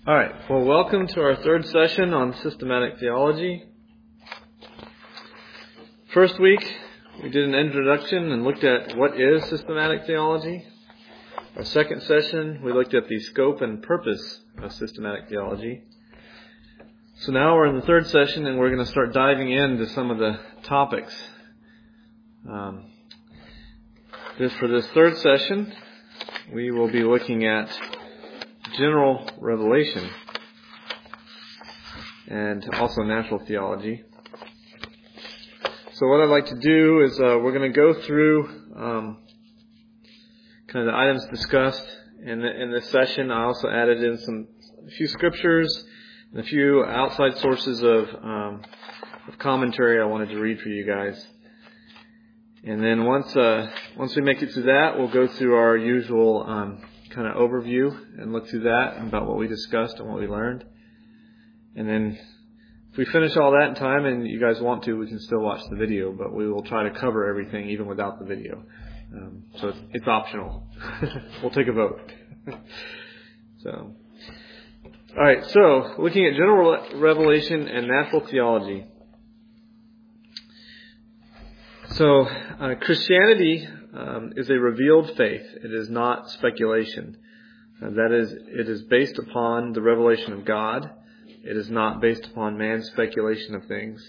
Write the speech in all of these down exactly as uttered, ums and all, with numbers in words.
All right. Well, welcome to our third session on systematic theology. First week, we did an introduction and looked at what is systematic theology. Our second session, we looked at the scope and purpose of systematic theology. So now we're in the third session, and we're going to start diving into some of the topics. Um, this for this third session, we will be looking at general revelation and also natural theology. So what I'd like to do is uh, we're going to go through um, kind of the items discussed in, the, in this session. I also added in some a few scriptures and a few outside sources of, um, of commentary I wanted to read for you guys. And then once uh, once we make it through that, we'll go through our usual um, kind of overview and look through that and about what we discussed and what we learned. And then if we finish all that in time and you guys want to, we can still watch the video, but we will try to cover everything even without the video. Um, so it's, it's optional. We'll take a vote. So, all right, so looking at general revelation and natural theology. So uh, Christianity um, is a revealed faith. It is not speculation. Uh, that is, it is based upon the revelation of God. It is not based upon man's speculation of things.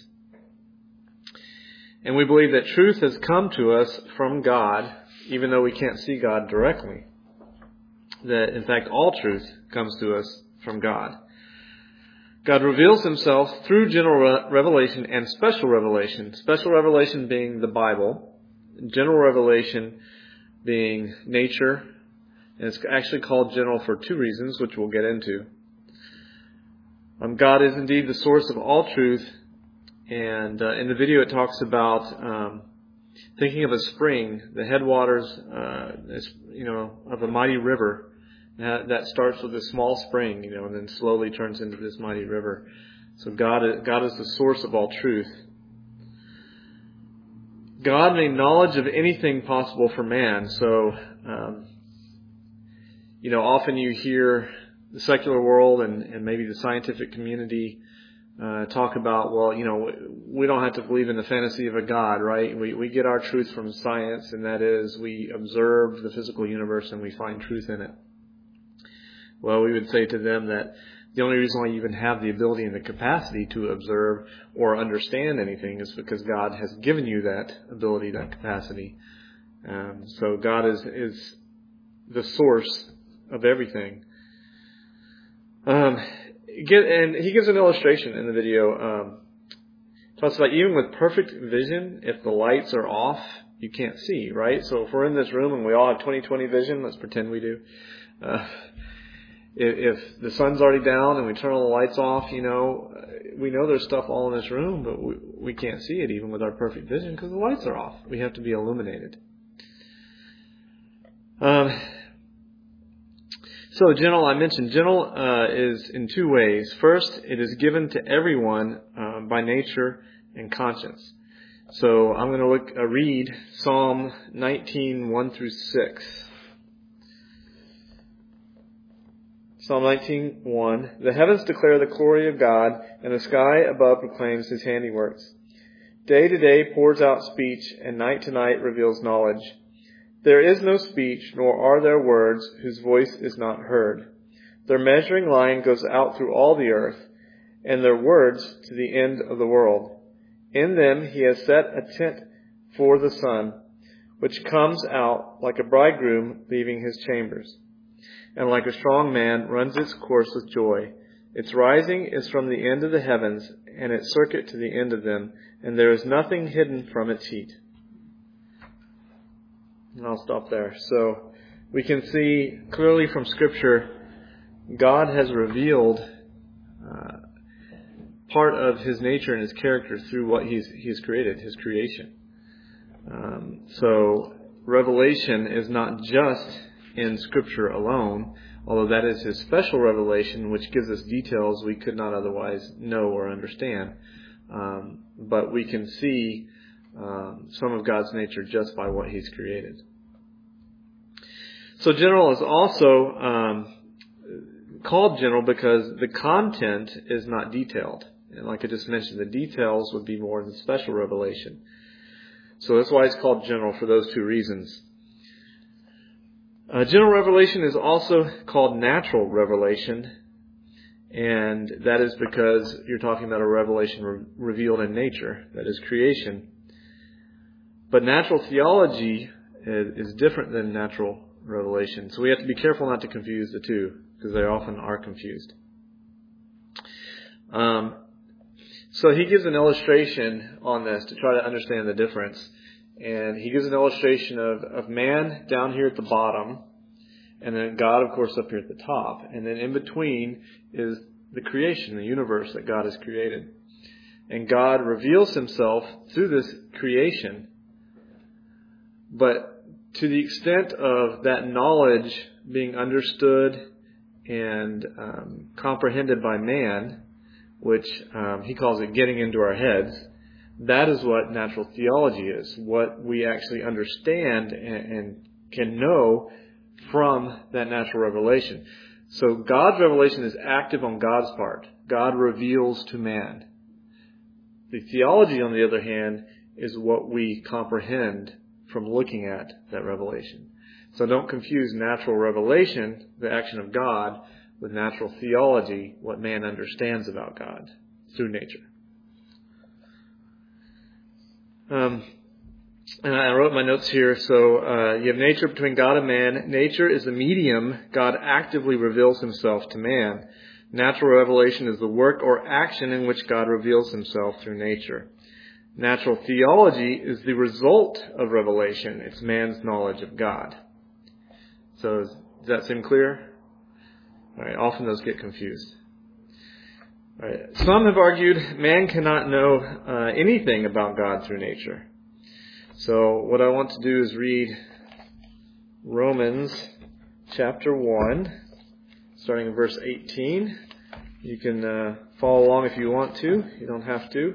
And we believe that truth has come to us from God, even though we can't see God directly. That, in fact, all truth comes to us from God. God reveals himself through general revelation and special revelation. Special revelation being the Bible. General revelation being nature. And it's actually called general for two reasons, which we'll get into. Um, God is indeed the source of all truth. And uh, in the video it talks about um, thinking of a spring, the headwaters uh, you know, of a mighty river. That starts with a small spring, you know, and then slowly turns into this mighty river. So God is, God is the source of all truth. God made knowledge of anything possible for man. So, um, you know, often you hear the secular world and, and maybe the scientific community uh, talk about, well, you know, we don't have to believe in the fantasy of a God, right? We, we get our truth from science, and that is we observe the physical universe and we find truth in it. Well, we would say to them that the only reason why you even have the ability and the capacity to observe or understand anything is because God has given you that ability, that capacity. Um, so God is, is the source of everything. Um, get, and he gives an illustration in the video. Um, talks about even with perfect vision, if the lights are off, you can't see, right? So if we're in this room and we all have twenty twenty vision, let's pretend we do. Uh, If the sun's already down and we turn all the lights off, you know, we know there's stuff all in this room, but we, we can't see it even with our perfect vision because the lights are off. We have to be illuminated. Um, so general, I mentioned general uh, is in two ways. First, it is given to everyone uh, by nature and conscience. So I'm going to look uh, read Psalm nineteen, one through six. Psalm nineteen, one. The heavens declare the glory of God, and the sky above proclaims his handiworks. Day to day pours out speech, and night to night reveals knowledge. There is no speech, nor are there words whose voice is not heard. Their measuring line goes out through all the earth, and their words to the end of the world. In them he has set a tent for the sun, which comes out like a bridegroom leaving his chambers. And like a strong man runs its course with joy. Its rising is from the end of the heavens, and its circuit to the end of them, and there is nothing hidden from its heat. And I'll stop there. So we can see clearly from Scripture, God has revealed uh, part of his nature and his character through what he's he's created, his creation. Um, so revelation is not just in Scripture alone, although that is his special revelation, which gives us details we could not otherwise know or understand. Um, but we can see um, some of God's nature just by what he's created. So general is also um, called general because the content is not detailed. And like I just mentioned, the details would be more in the special revelation. So that's why it's called general, for those two reasons. Uh, general revelation is also called natural revelation, and that is because you're talking about a revelation re- revealed in nature, that is creation. But natural theology is, is different than natural revelation, so we have to be careful not to confuse the two, because they often are confused. Um, so he gives an illustration on this to try to understand the difference. And he gives an illustration of, of man down here at the bottom, and then God, of course, up here at the top. And then in between is the creation, the universe that God has created. And God reveals himself through this creation. But to the extent of that knowledge being understood and um, comprehended by man, which um, he calls it getting into our heads, that is what natural theology is, what we actually understand and, and can know from that natural revelation. So God's revelation is active on God's part. God reveals to man. The theology, on the other hand, is what we comprehend from looking at that revelation. So don't confuse natural revelation, the action of God, with natural theology, what man understands about God through nature. Um, and I wrote my notes here. So uh, you have nature between God and man. Nature is the medium God actively reveals himself to man. Natural revelation is the work or action in which God reveals himself through nature. Natural theology is the result of revelation. It's man's knowledge of God. So does that seem clear? All right, often those get confused. All right. Some have argued man cannot know uh, anything about God through nature. So what I want to do is read Romans chapter one, starting in verse eighteen. You can uh, follow along if you want to. You don't have to.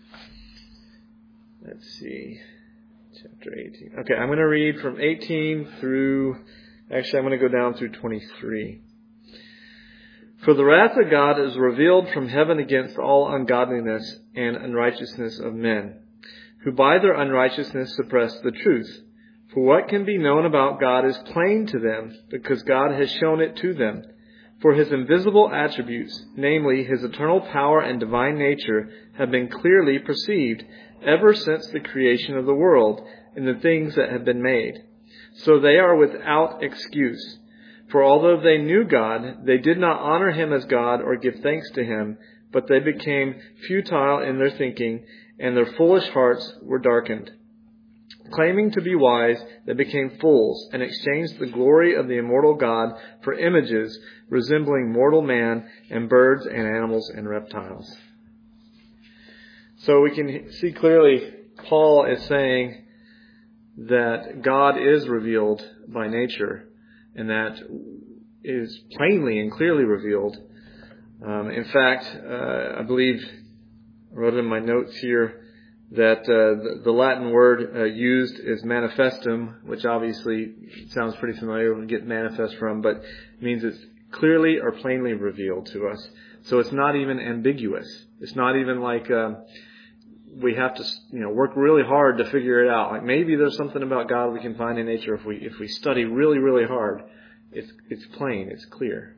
Let's see. Chapter eighteen. Okay, I'm going to read from eighteen through, actually I'm going to go down through twenty-three. For the wrath of God is revealed from heaven against all ungodliness and unrighteousness of men, who by their unrighteousness suppress the truth. For what can be known about God is plain to them, because God has shown it to them. For his invisible attributes, namely his eternal power and divine nature, have been clearly perceived ever since the creation of the world in the things that have been made. So they are without excuse. For although they knew God, they did not honor him as God or give thanks to him, but they became futile in their thinking, and their foolish hearts were darkened. Claiming to be wise, they became fools, and exchanged the glory of the immortal God for images resembling mortal man and birds and animals and reptiles. So we can see clearly Paul is saying that God is revealed by nature, and that is plainly and clearly revealed. Um, in fact, uh, I believe I wrote in my notes here that uh, the, the Latin word uh, used is manifestum, which obviously sounds pretty familiar when we get manifest from, but it means it's clearly or plainly revealed to us. So it's not even ambiguous. It's not even like uh, we have to, you know, work really hard to figure it out. Like maybe there's something about God we can find in nature if we if we study really really hard. It's it's plain. It's clear.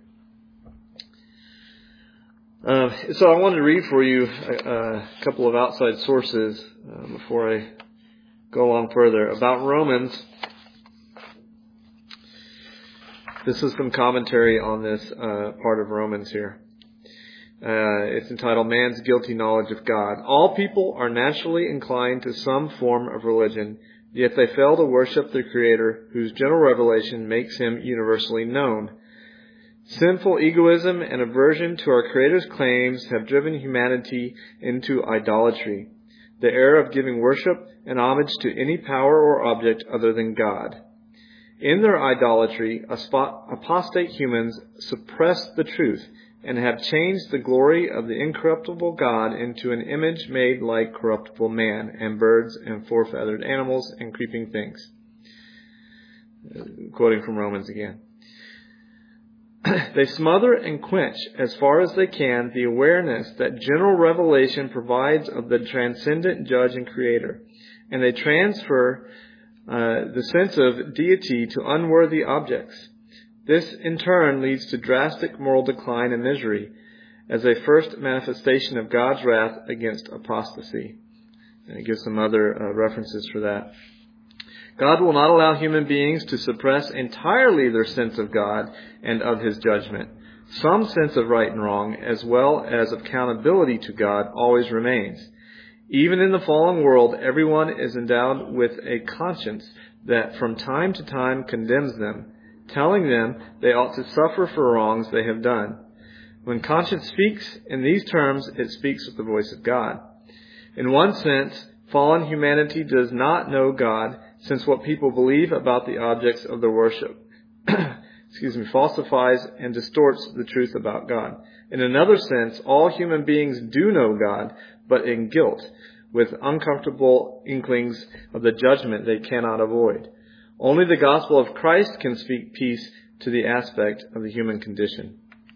Uh, so I wanted to read for you a, a couple of outside sources uh, before I go on further about Romans. This is some commentary on this uh, part of Romans here. Uh, it's entitled Man's Guilty Knowledge of God. All people are naturally inclined to some form of religion, yet they fail to worship the Creator, whose general revelation makes him universally known. Sinful egoism and aversion to our Creator's claims have driven humanity into idolatry, the error of giving worship and homage to any power or object other than God. In their idolatry, apostate humans suppress the truth and have changed the glory of the incorruptible God into an image made like corruptible man and birds and four-feathered animals and creeping things. Quoting from Romans again. They smother and quench, as far as they can, the awareness that general revelation provides of the transcendent judge and creator, and they transfer uh, the sense of deity to unworthy objects. This, in turn, leads to drastic moral decline and misery as a first manifestation of God's wrath against apostasy. And it gives some other uh, references for that. God will not allow human beings to suppress entirely their sense of God and of His judgment. Some sense of right and wrong, as well as accountability to God, always remains. Even in the fallen world, everyone is endowed with a conscience that from time to time condemns them, telling them they ought to suffer for wrongs they have done. When conscience speaks in these terms, it speaks with the voice of God. In one sense, fallen humanity does not know God, since what people believe about the objects of their worship excuse me, falsifies and distorts the truth about God. In another sense, all human beings do know God, but in guilt, with uncomfortable inklings of the judgment they cannot avoid. Only the gospel of Christ can speak peace to the aspect of the human condition.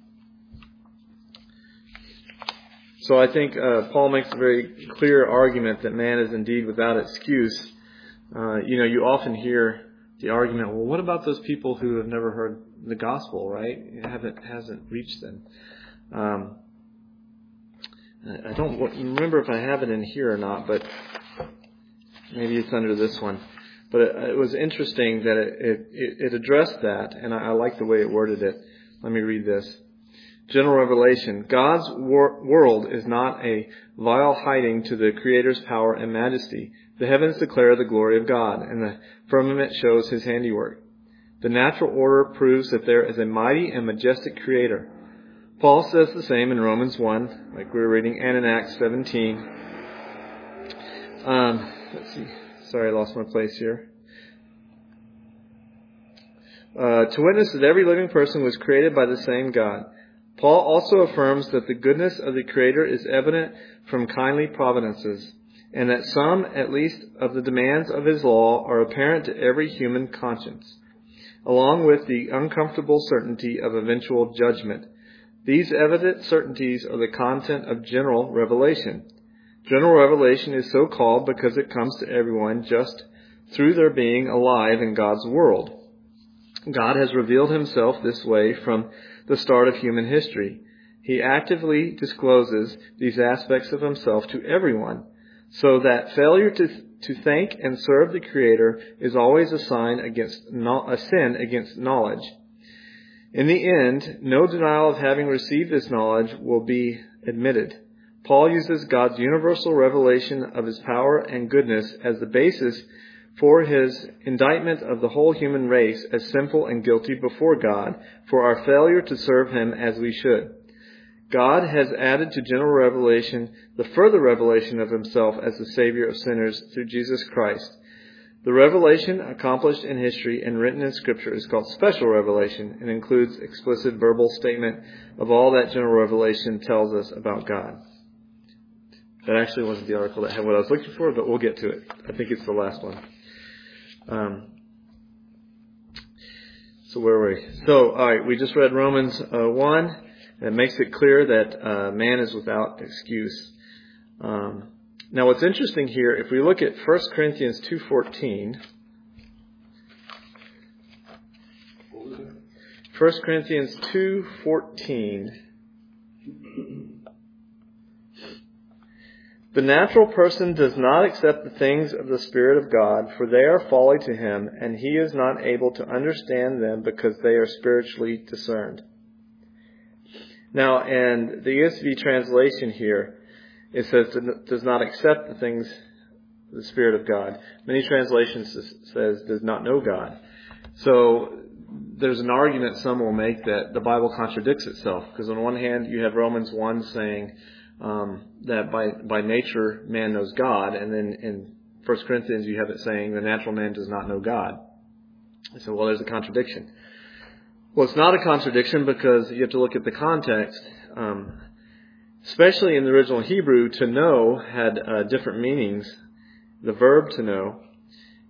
So I think uh, Paul makes a very clear argument that man is indeed without excuse. Uh, you know, you often hear the argument, well, what about those people who have never heard the gospel, right? It haven't, hasn't reached them. Um, I don't remember if I have it in here or not, but maybe it's under this one. But it, it was interesting that it, it, it addressed that, and I, I like the way it worded it. Let me read this. General revelation. God's wor- world is not a vile hiding to the Creator's power and majesty. The heavens declare the glory of God, and the firmament shows His handiwork. The natural order proves that there is a mighty and majestic Creator. Paul says the same in Romans one, like we were reading, and in Acts seventeen. Um, let's see. Sorry, I lost my place here. Uh, to witness that every living person was created by the same God. Paul also affirms that the goodness of the Creator is evident from kindly providences, and that some, at least, of the demands of His law are apparent to every human conscience, along with the uncomfortable certainty of eventual judgment. These evident certainties are the content of general revelation. General revelation is so called because it comes to everyone just through their being alive in God's world. God has revealed Himself this way from the start of human history. He actively discloses these aspects of Himself to everyone, so that failure to to thank and serve the Creator is always a sign against a sin against knowledge. In the end, no denial of having received this knowledge will be admitted. Paul uses God's universal revelation of His power and goodness as the basis for his indictment of the whole human race as sinful and guilty before God for our failure to serve Him as we should. God has added to general revelation the further revelation of Himself as the Savior of sinners through Jesus Christ. The revelation accomplished in history and written in Scripture is called special revelation and includes explicit verbal statement of all that general revelation tells us about God. That actually wasn't the article that had what I was looking for, but we'll get to it. I think it's the last one. Um, so where were we? So, all right, we just read Romans uh, one. That makes it clear that uh, man is without excuse. Um, now, what's interesting here, if we look at First Corinthians two fourteen, First Corinthians two fourteen. The natural person does not accept the things of the Spirit of God, for they are folly to him, and he is not able to understand them because they are spiritually discerned. Now, in the E S V translation here, it says does not accept the things of the Spirit of God. Many translations says does not know God. So there's an argument some will make that the Bible contradicts itself, because on one hand you have Romans one saying um, that by by nature man knows God, and then in First Corinthians you have it saying the natural man does not know God. So well, there's a contradiction. Well, it's not a contradiction because you have to look at the context. Um, especially in the original Hebrew, to know had uh, different meanings. The verb to know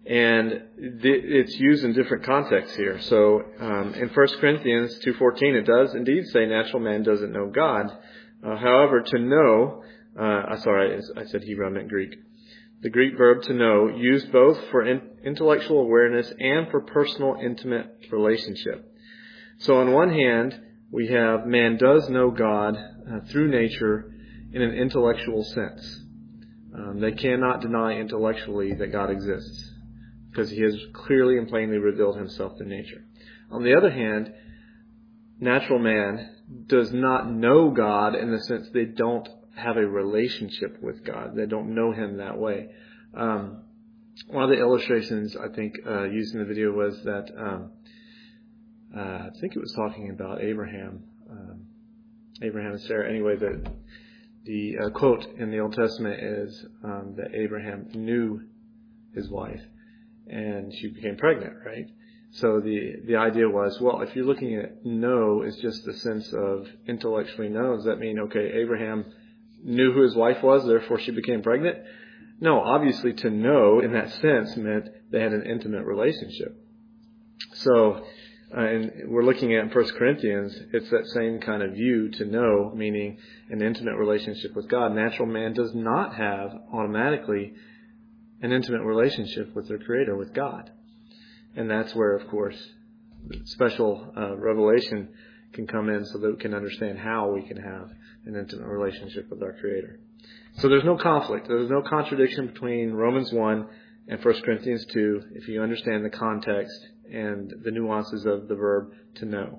And it's used in different contexts here. So um, in First Corinthians two fourteen, it does indeed say natural man doesn't know God. Uh, however, to know, uh, sorry, I said Hebrew, I meant Greek. The Greek verb to know, used both for in, intellectual awareness and for personal, intimate relationship. So on one hand, we have man does know God uh, through nature in an intellectual sense. Um, they cannot deny intellectually that God exists, because he has clearly and plainly revealed himself through nature. On the other hand, natural man does not know God in the sense they don't have a relationship with God. They don't know him that way. Um, one of the illustrations I think uh, used in the video was that um, uh, I think it was talking about Abraham, um, Abraham and Sarah. Anyway, the the uh, quote in the Old Testament is um, that Abraham knew his wife, and she became pregnant, right? So the, the idea was, well, if you're looking at know is just the sense of intellectually know, does that mean, okay, Abraham knew who his wife was, therefore she became pregnant? No, obviously to know in that sense meant they had an intimate relationship. So, uh, and we're looking at in First Corinthians, it's that same kind of view, to know, meaning an intimate relationship with God. Natural man does not have automatically an intimate relationship with their Creator, with God. And that's where, of course, special uh, revelation can come in so that we can understand how we can have an intimate relationship with our Creator. So there's no conflict. There's no contradiction between Romans one and First Corinthians two if you understand the context and the nuances of the verb to know.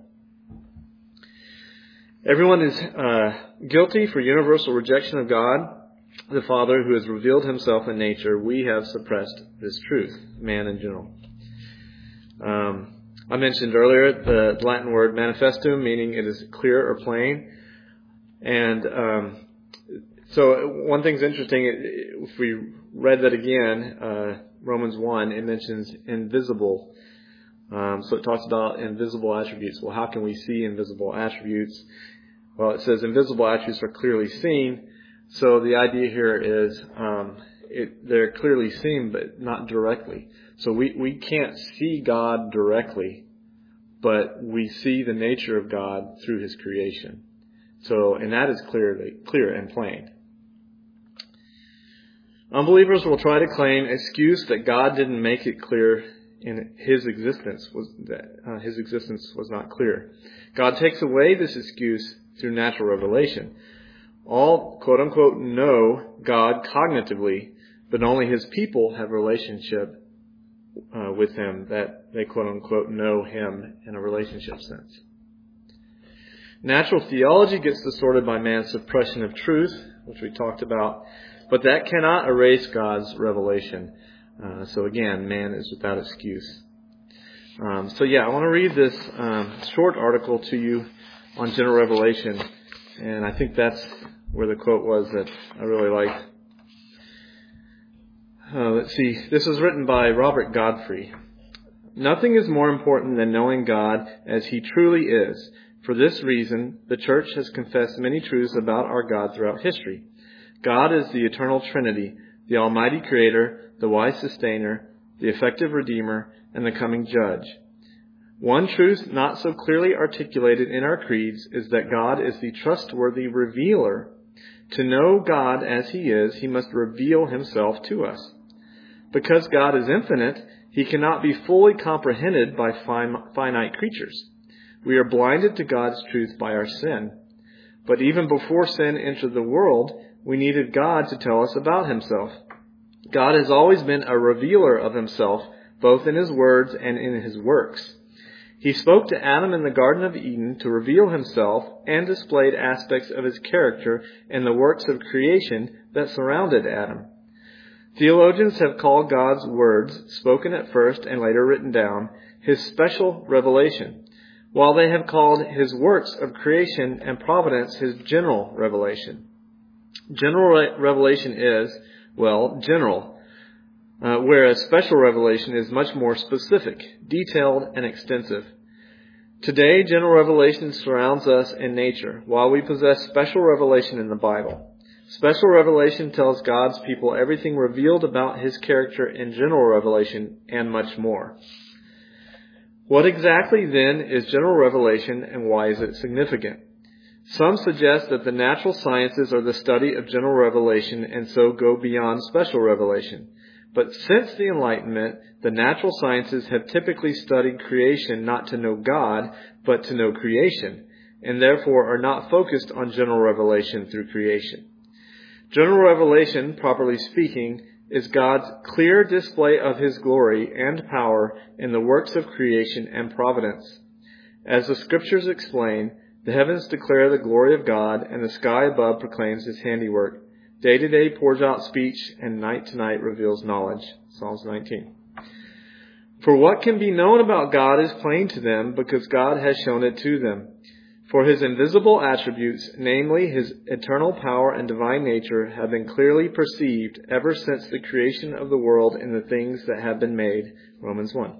Everyone is uh, guilty for universal rejection of God, the Father, who has revealed himself in nature. We have suppressed this truth, man in general. Um, I mentioned earlier the Latin word manifestum, meaning it is clear or plain. And um, so one thing's interesting, if we read that again, uh, Romans one, it mentions invisible. Um, so it talks about invisible attributes. Well, how can we see invisible attributes? Well, it says invisible attributes are clearly seen. So the idea here is um, it, they're clearly seen, but not directly. So we, we can't see God directly, but we see the nature of God through his creation. So, and that is clearly clear and plain. Unbelievers will try to claim excuse that God didn't make it clear in his existence, was that uh, his existence was not clear. God takes away this excuse through natural revelation. All, quote unquote, know God cognitively, but only his people have relationship uh, with him, that they, quote unquote, know him in a relationship sense. Natural theology gets distorted by man's suppression of truth, which we talked about, but that cannot erase God's revelation. Uh, so again, man is without excuse. Um, so yeah, I want to read this um, short article to you on general revelation, and I think that's where the quote was that I really liked. Uh, let's see. This is written by Robert Godfrey. Nothing is more important than knowing God as he truly is. For this reason, the Church has confessed many truths about our God throughout history. God is the eternal Trinity, the Almighty Creator, the wise Sustainer, the effective Redeemer, and the coming Judge. One truth not so clearly articulated in our creeds is that God is the trustworthy Revealer. To know God as he is, he must reveal himself to us. Because God is infinite, he cannot be fully comprehended by finite creatures. We are blinded to God's truth by our sin. But even before sin entered the world, we needed God to tell us about himself. God has always been a revealer of himself, both in his words and in his works. He spoke to Adam in the Garden of Eden to reveal himself and displayed aspects of his character in the works of creation that surrounded Adam. Theologians have called God's words, spoken at first and later written down, his special revelation, while they have called his works of creation and providence his general revelation. General revelation is, well, general, uh, whereas special revelation is much more specific, detailed, and extensive. Today, general revelation surrounds us in nature, while we possess special revelation in the Bible. Special revelation tells God's people everything revealed about His character in general revelation and much more. What exactly then is general revelation and why is it significant? Some suggest that the natural sciences are the study of general revelation and so go beyond special revelation. But since the Enlightenment, the natural sciences have typically studied creation not to know God, but to know creation, and therefore are not focused on general revelation through creation. General revelation, properly speaking, is God's clear display of His glory and power in the works of creation and providence. As the Scriptures explain, the heavens declare the glory of God, and the sky above proclaims His handiwork. Day to day pours out speech, and night to night reveals knowledge. Psalms nineteen. For what can be known about God is plain to them, because God has shown it to them. For His invisible attributes, namely His eternal power and divine nature, have been clearly perceived ever since the creation of the world in the things that have been made. Romans one.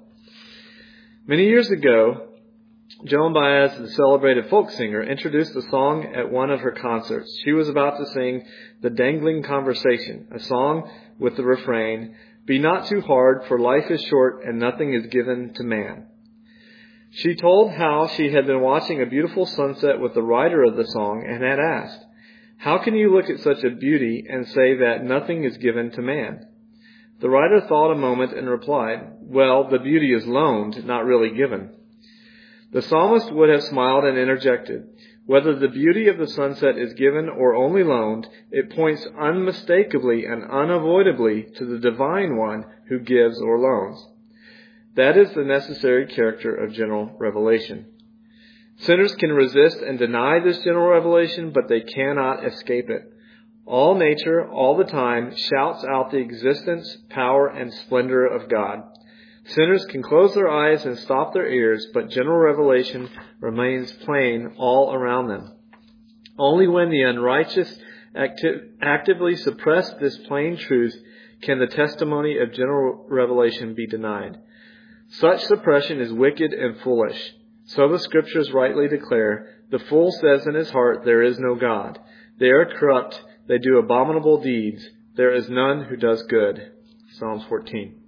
Many years ago, Joan Baez, the celebrated folk singer, introduced a song at one of her concerts. She was about to sing The Dangling Conversation, a song with the refrain, "Be not too hard, for life is short and nothing is given to man." She told how she had been watching a beautiful sunset with the writer of the song and had asked, "How can you look at such a beauty and say that nothing is given to man?" The writer thought a moment and replied, "Well, the beauty is loaned, not really given." The psalmist would have smiled and interjected, "Whether the beauty of the sunset is given or only loaned, it points unmistakably and unavoidably to the divine one who gives or loans." That is the necessary character of general revelation. Sinners can resist and deny this general revelation, but they cannot escape it. All nature, all the time, shouts out the existence, power, and splendor of God. Sinners can close their eyes and stop their ears, but general revelation remains plain all around them. Only when the unrighteous acti- actively suppress this plain truth can the testimony of general revelation be denied. Such suppression is wicked and foolish. So the Scriptures rightly declare, "The fool says in his heart, there is no God. They are corrupt, they do abominable deeds. There is none who does good." Psalms fourteen.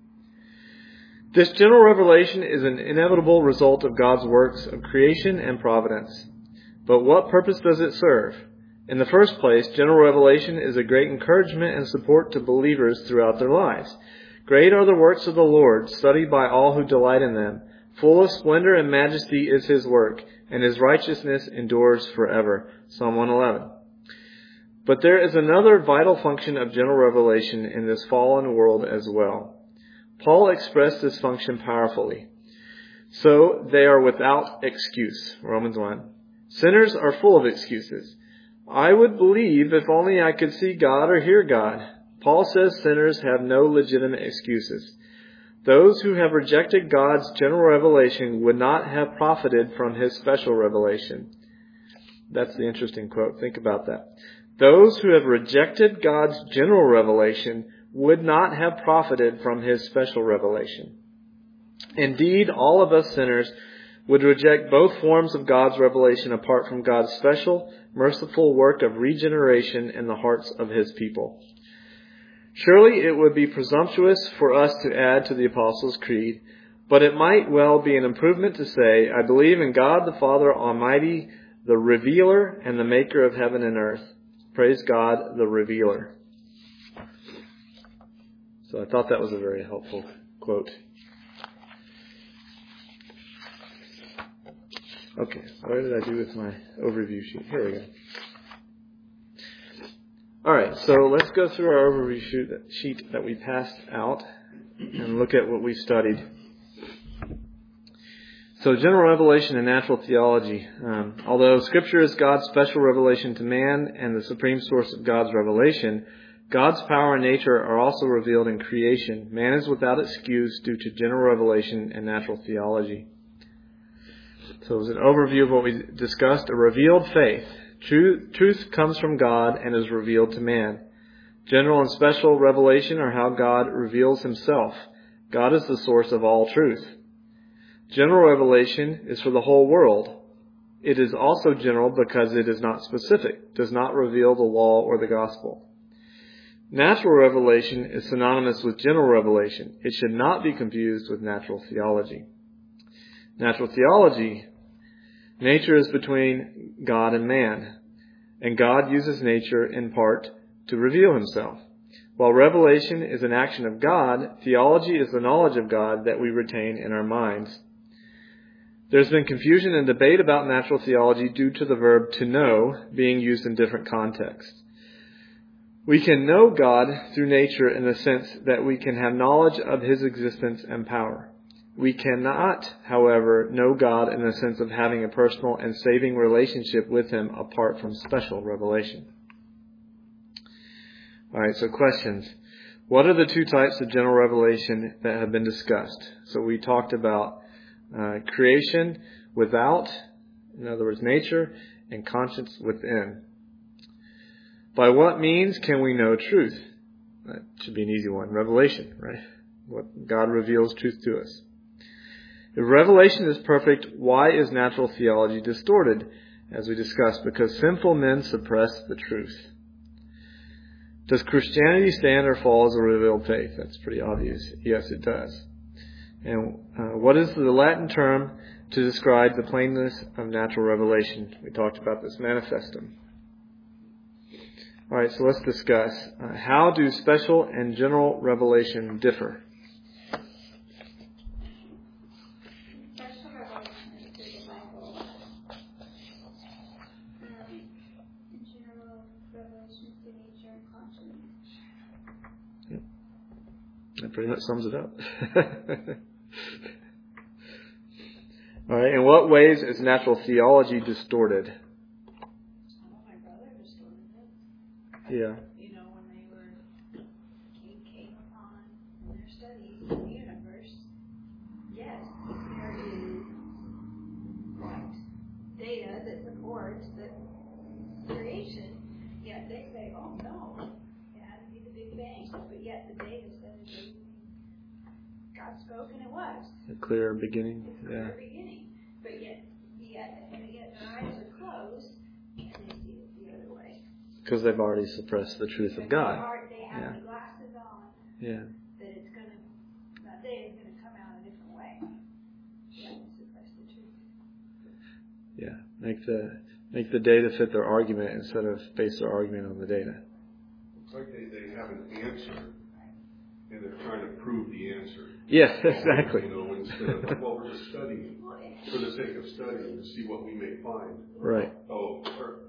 This general revelation is an inevitable result of God's works of creation and providence. But what purpose does it serve? In the first place, general revelation is a great encouragement and support to believers throughout their lives. Great are the works of the Lord, studied by all who delight in them. Full of splendor and majesty is His work, and His righteousness endures forever. Psalm one eleven. But there is another vital function of general revelation in this fallen world as well. Paul expressed this function powerfully. So they are without excuse. Romans one. Sinners are full of excuses. I would believe if only I could see God or hear God. Paul says sinners have no legitimate excuses. Those who have rejected God's general revelation would not have profited from His special revelation. That's the interesting quote. Think about that. Those who have rejected God's general revelation would not have profited from His special revelation. Indeed, all of us sinners would reject both forms of God's revelation apart from God's special, merciful work of regeneration in the hearts of His people. Surely it would be presumptuous for us to add to the Apostles' Creed, but it might well be an improvement to say, I believe in God the Father Almighty, the Revealer and the Maker of heaven and earth. Praise God, the Revealer. So I thought that was a very helpful quote. Okay, what did I do with my overview sheet? Here we go. All right, so let's go through our overview sheet that we passed out and look at what we studied. So general revelation and natural theology. Um, although Scripture is God's special revelation to man and the supreme source of God's revelation, God's power and nature are also revealed in creation. Man is without excuse due to general revelation and natural theology. So as an overview of what we discussed, a revealed faith. Truth, truth comes from God and is revealed to man. General and special revelation are how God reveals Himself. God is the source of all truth. General revelation is for the whole world. It is also general because it is not specific, does not reveal the law or the gospel. Natural revelation is synonymous with general revelation. It should not be confused with natural theology. Natural theology, nature is between God and man, and God uses nature in part to reveal himself. While revelation is an action of God, theology is the knowledge of God that we retain in our minds. There's been confusion and debate about natural theology due to the verb to know being used in different contexts. We can know God through nature in the sense that we can have knowledge of his existence and power. We cannot, however, know God in the sense of having a personal and saving relationship with him apart from special revelation. All right, so questions. What are the two types of general revelation that have been discussed? So we talked about uh, creation without, in other words, nature, and conscience within. By what means can we know truth? That should be an easy one. Revelation, right? What God reveals truth to us. If revelation is perfect, why is natural theology distorted? As we discussed, because sinful men suppress the truth. Does Christianity stand or fall as a revealed faith? That's pretty obvious. Yes, it does. And uh, what is the Latin term to describe the plainness of natural revelation? We talked about this, manifestum. All right, so let's discuss. Uh, how do special and general revelation differ? Special revelation is through the Bible. Um, general revelation is through nature and conscience. Yep. That pretty much sums it up. All right, in what ways is natural theology distorted? Yeah. You know, when they were came, came upon in their studies of the universe, yes, there is what data that supports the creation. Yet they say, oh no, it had to be the Big Bang. But yet the data says that God spoke and it was. A clear beginning. It's a Yeah. clear beginning. But yet, yet, and yet their eyes are closed and they see it the other way. Because they've already suppressed the truth of God. They, are, they have Yeah. the glasses on. Yeah. That it's going to, that day is going to come out a different way. Yeah, suppress the truth. Yeah. Make the make the data fit their argument instead of base their argument on the data. It's like they, they have an answer and they're trying to prove the answer. Yes, exactly. You know, instead of, well, we're just studying for the sake of studying to see what we may find. Right. Oh, or,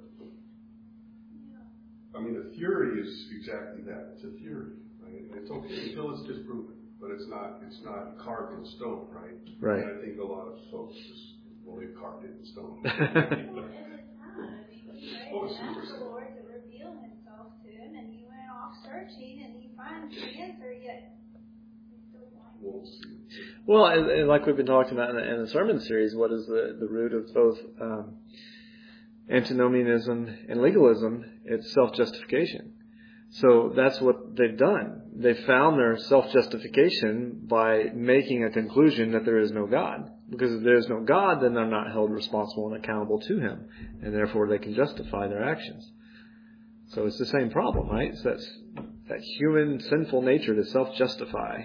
I mean, a theory is exactly that. It's a theory, right? And it's okay until it's disproven, but it's not. It's not carved in stone, right? Right. And I think a lot of folks just, well, they've carved it in stone. Well, and it's not. I mean, you pray Oh, and it's ask interesting. the Lord to reveal himself to him, and he went off searching, and he finds the answer, yet he's still blind. We'll see. Well, and, and like we've been talking about in the, in the sermon series, what is the, the root of both um, antinomianism and legalism? It's self-justification. So that's what they've done. They found their self-justification by making a conclusion that there is no God. Because if there is no God, then they're not held responsible and accountable to him. And therefore they can justify their actions. So it's the same problem, right? It's that, that human sinful nature to self-justify.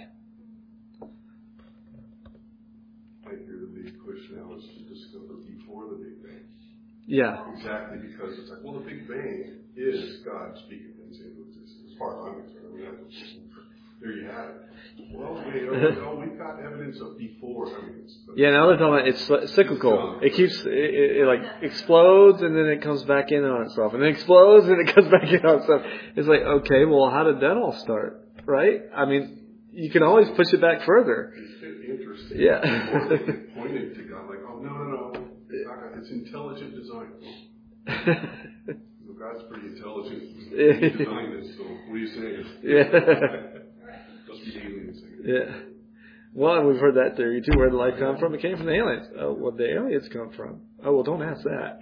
I hear the big push now is to discover before the Big Bang. Yeah. Exactly, because it's like, well, the Big Bang is God speaking things into existence, as far as I'm concerned. I mean, that's, there you have it. Well, wait, oh, no, we've got evidence of before. I mean, it's, Yeah, now they're talking about it's cyclical. It keeps, it, it, it like explodes and then it comes back in on itself. And then explodes and it comes back in on itself. It's like, okay, well, how did that all start? Right? I mean, you can always push it back further. It's interesting. Yeah. Pointed to God, like, oh, no, no, no. It's, not God. It's intelligent design. Well, God's pretty intelligent. He designed this, so what are you saying? Yeah. Must be aliens. Yeah. Well, and we've heard that theory too. Where did life come from? It came from the aliens. Oh, where did the aliens come from? Oh, well, don't ask that.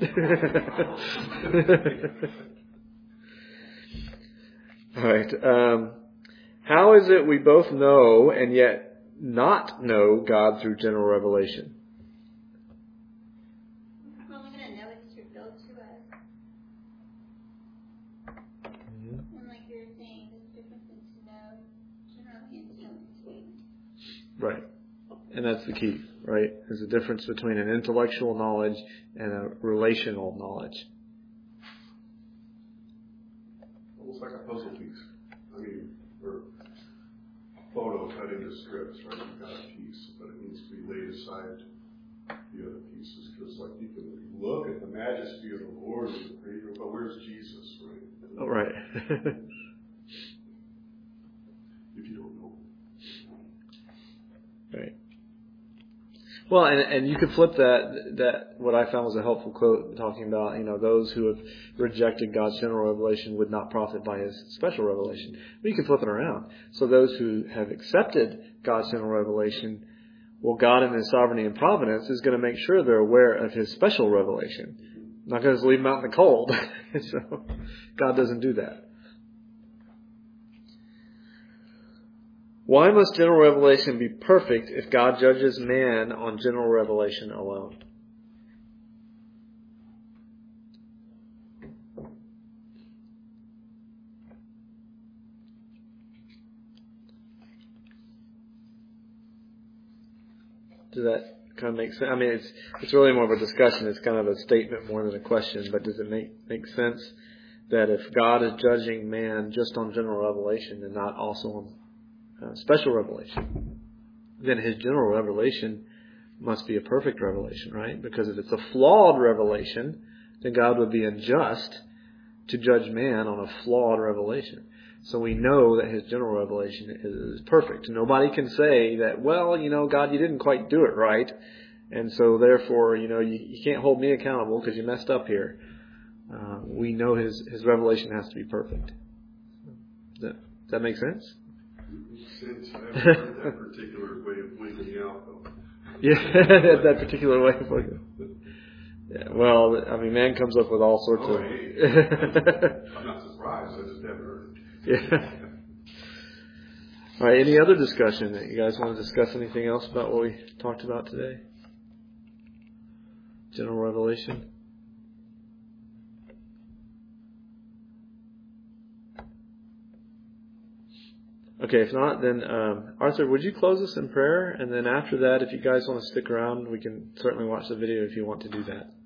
All right. Um, how is it we both know and yet not know God through general revelation? We're only going to And that's the key, right? There's a difference between an intellectual knowledge and a relational knowledge. Almost like a puzzle piece. I mean, or a photo cut into strips, right? You've got a piece, but it needs to be laid aside the other pieces. Because, like, you can look at the majesty of the Lord, but where's Jesus, right? Oh, right. If you don't know. Right. Well, and and you could flip that, that what I found was a helpful quote talking about, you know, those who have rejected God's general revelation would not profit by His special revelation. But you can flip it around. So those who have accepted God's general revelation, well, God in His sovereignty and providence is going to make sure they're aware of His special revelation. Not going to just leave them out in the cold. So God doesn't do that. Why must general revelation be perfect if God judges man on general revelation alone? Does that kind of make sense? I mean, it's it's really more of a discussion. It's kind of a statement more than a question. But does it make make sense that if God is judging man just on general revelation and not also on uh, special revelation, then His general revelation must be a perfect revelation, right? Because if it's a flawed revelation, then God would be unjust to judge man on a flawed revelation. So we know that His general revelation is perfect. Nobody can say that, well, you know, God, you didn't quite do it right, and so therefore, you know, you, you can't hold me accountable because you messed up here. Uh, we know His His revelation has to be perfect. Does that, does that make sense? Since I haven't heard that particular way of blinking out, though. Yeah, that particular way of blinking. Yeah, well, I mean, man comes up with all sorts oh, of... hey. I'm not surprised. I just haven't heard it. Yeah. All right, any other discussion? You guys want to discuss anything else about what we talked about today? General revelation? Okay, if not, then um, Arthur, would you close us in prayer? And then after that, if you guys want to stick around, we can certainly watch the video if you want to do that.